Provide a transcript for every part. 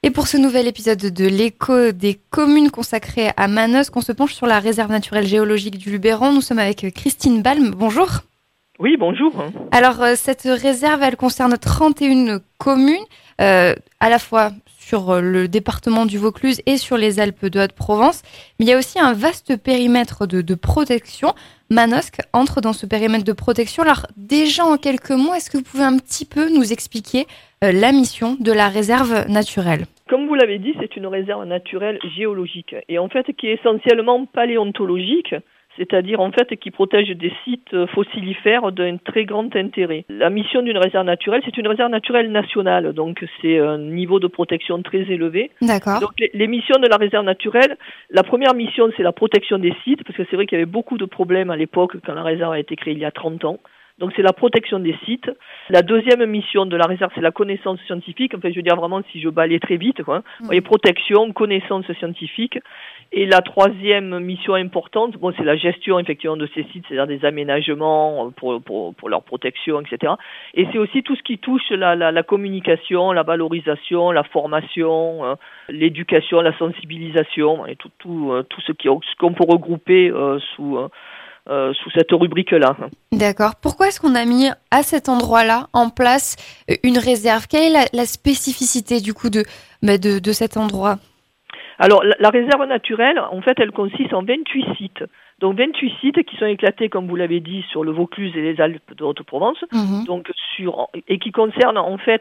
Et pour ce nouvel épisode de l'écho des communes consacré à Manosque, on se penche sur la réserve naturelle géologique du Luberon. Nous sommes avec Christine Balme. Bonjour. Oui, bonjour. Alors, cette réserve, elle concerne 31 communes, à la fois sur le département du Vaucluse et sur les Alpes de Haute-Provence. Mais il y a aussi un vaste périmètre de protection. Manosque entre dans ce périmètre de protection. Alors, déjà en quelques mots, est-ce que vous pouvez un petit peu nous expliquer la mission de la réserve naturelle ? Comme vous l'avez dit, c'est une réserve naturelle géologique et en fait qui est essentiellement paléontologique, c'est-à-dire en fait qui protège des sites fossilifères d'un très grand intérêt. La mission d'une réserve naturelle, c'est une réserve naturelle nationale, donc c'est un niveau de protection très élevé. D'accord. Donc les missions de la réserve naturelle, la première mission c'est la protection des sites, parce que c'est vrai qu'il y avait beaucoup de problèmes à l'époque quand la réserve a été créée il y a 30 ans. Donc c'est la protection des sites. La deuxième mission de la réserve, c'est la connaissance scientifique. Enfin, je veux dire vraiment si je balaye très vite, quoi. Vous voyez, protection, connaissance scientifique. Et la troisième mission importante, bon, c'est la gestion effectivement de ces sites, c'est-à-dire des aménagements pour leur protection, etc. Et c'est aussi tout ce qui touche la communication, la valorisation, la formation, l'éducation, la sensibilisation, et tout ce qu'on peut regrouper sous cette rubrique-là. D'accord. Pourquoi est-ce qu'on a mis à cet endroit-là en place une réserve ? Quelle est la spécificité du coup de cet endroit ? Alors, la réserve naturelle, en fait, elle consiste en 28 sites. Donc 28 sites qui sont éclatés, comme vous l'avez dit, sur le Vaucluse et les Alpes de Haute-Provence, donc et qui concernent en fait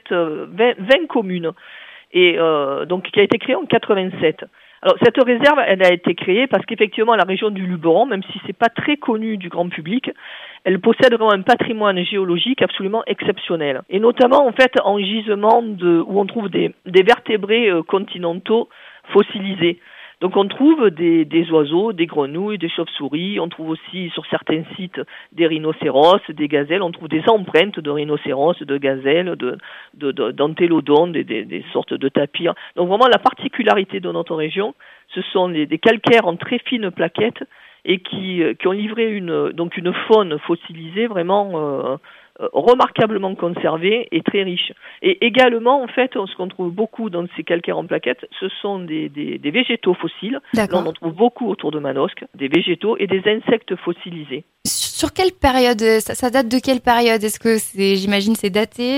20 communes, et donc qui a été créée en 87. Alors cette réserve, elle a été créée parce qu'effectivement la région du Luberon, même si c'est pas très connu du grand public, elle possède vraiment un patrimoine géologique absolument exceptionnel. Et notamment en fait en gisement où on trouve des vertébrés continentaux fossilisés. Donc on trouve des oiseaux, des grenouilles, des chauves-souris, on trouve aussi sur certains sites des rhinocéros, des gazelles, on trouve des empreintes de rhinocéros, de gazelles, d'antélodontes, des sortes de tapirs. Donc vraiment la particularité de notre région, ce sont des calcaires en très fines plaquettes et qui ont livré une faune fossilisée vraiment remarquablement conservée et très riche. Et également, en fait, ce qu'on trouve beaucoup dans ces calcaires en plaquettes, ce sont des végétaux fossiles. D'accord. Là, on en trouve beaucoup autour de Manosque, des végétaux et des insectes fossilisés. Sur quelle période ? Ça date de quelle période ? Est-ce que j'imagine, c'est daté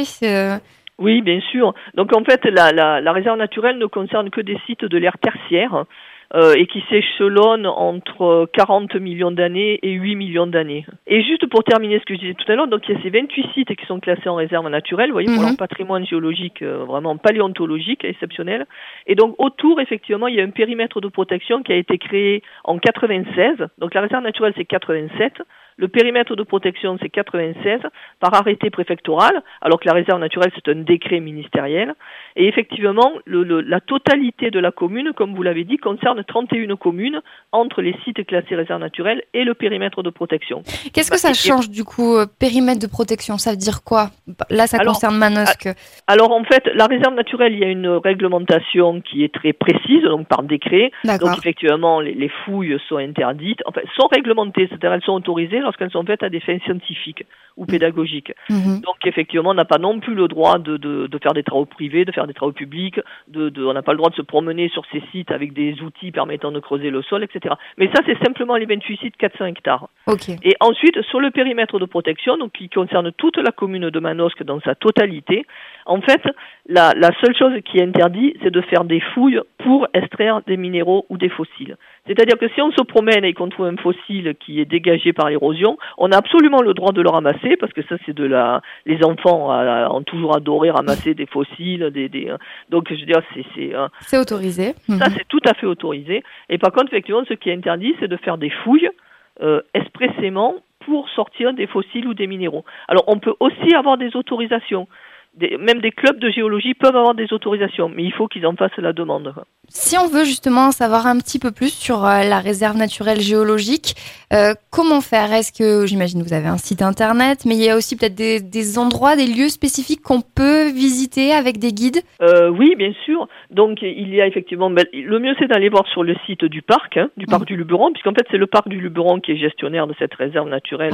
Oui, bien sûr. Donc en fait, la réserve naturelle ne concerne que des sites de l'ère tertiaire. Et qui s'échelonne entre 40 millions d'années et 8 millions d'années. Et juste pour terminer ce que je disais tout à l'heure, donc il y a ces 28 sites qui sont classés en réserve naturelle, vous voyez, pour leur patrimoine géologique vraiment paléontologique exceptionnel. Et donc autour, effectivement, il y a un périmètre de protection qui a été créé en 96. Donc la réserve naturelle, c'est 87. Le périmètre de protection, c'est 96, par arrêté préfectoral, alors que la réserve naturelle, c'est un décret ministériel. Et effectivement, la totalité de la commune, comme vous l'avez dit, concerne 31 communes entre les sites classés réserve naturelle et le périmètre de protection. Qu'est-ce que ça change du coup, périmètre de protection ? Ça veut dire quoi ? Là, ça concerne Manosque. Alors en fait, la réserve naturelle, il y a une réglementation qui est très précise, donc par décret. D'accord. Donc effectivement, les fouilles sont interdites, enfin sont réglementées, c'est-à-dire elles sont autorisées lorsqu'elles sont faites à des fins scientifiques ou pédagogiques. Donc effectivement, on n'a pas non plus le droit de faire des travaux privés, de faire des travaux publics, on n'a pas le droit de se promener sur ces sites avec des outils permettant de creuser le sol, etc. Mais ça, c'est simplement les 28 sites, 400 hectares. Okay. Et ensuite, sur le périmètre de protection, donc qui concerne toute la commune de Manosque dans sa totalité, en fait, la seule chose qui est interdite, c'est de faire des fouilles pour extraire des minéraux ou des fossiles. C'est-à-dire que si on se promène et qu'on trouve un fossile qui est dégagé par l'érosion, on a absolument le droit de le ramasser, parce que ça, c'est les enfants ont toujours adoré ramasser des fossiles, donc je veux dire, c'est autorisé. Ça, c'est tout à fait autorisé. Et par contre, effectivement, ce qui est interdit, c'est de faire des fouilles expressément pour sortir des fossiles ou des minéraux. Alors, on peut aussi avoir des autorisations. Même des clubs de géologie peuvent avoir des autorisations, mais il faut qu'ils en fassent la demande. Si on veut justement savoir un petit peu plus sur la réserve naturelle géologique, comment faire ? Est-ce que, j'imagine, vous avez un site internet, mais il y a aussi peut-être des endroits, des lieux spécifiques qu'on peut visiter avec des guides ? Oui, bien sûr. Donc, il y a effectivement... le mieux, c'est d'aller voir sur le site du parc du Luberon, puisqu'en fait, c'est le parc du Luberon qui est gestionnaire de cette réserve naturelle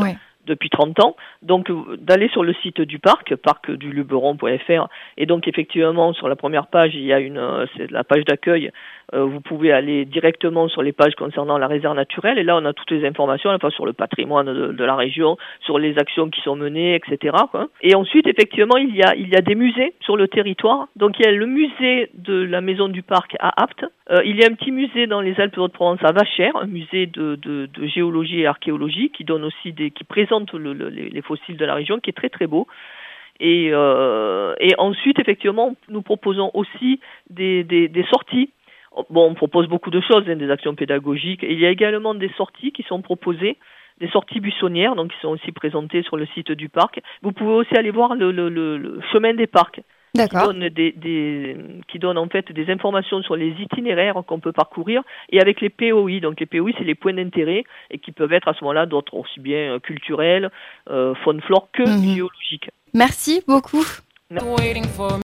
depuis 30 ans, donc d'aller sur le site du parc, parcduluberon.fr, et donc effectivement sur la première page il y a c'est la page d'accueil, vous pouvez aller directement sur les pages concernant la réserve naturelle, et là on a toutes les informations à la fois sur le patrimoine de la région, sur les actions qui sont menées, etc., quoi. Et ensuite effectivement il y a des musées sur le territoire, donc il y a le musée de la maison du parc à Apt, il y a un petit musée dans les Alpes-de-Haute-Provence à Vachères, un musée de géologie et archéologie qui donne aussi qui présente les fossiles de la région, qui est très très beau. Et ensuite, effectivement, nous proposons aussi des sorties. Bon, on propose beaucoup de choses, des actions pédagogiques. Et il y a également des sorties qui sont proposées, des sorties buissonnières, donc qui sont aussi présentées sur le site du parc. Vous pouvez aussi aller voir le chemin des parcs. D'accord. Qui donne en fait des informations sur les itinéraires qu'on peut parcourir, et avec les POI. Donc les POI, c'est les points d'intérêt, et qui peuvent être à ce moment-là d'autres aussi bien culturels, faune flore que géologiques. Merci beaucoup. Merci.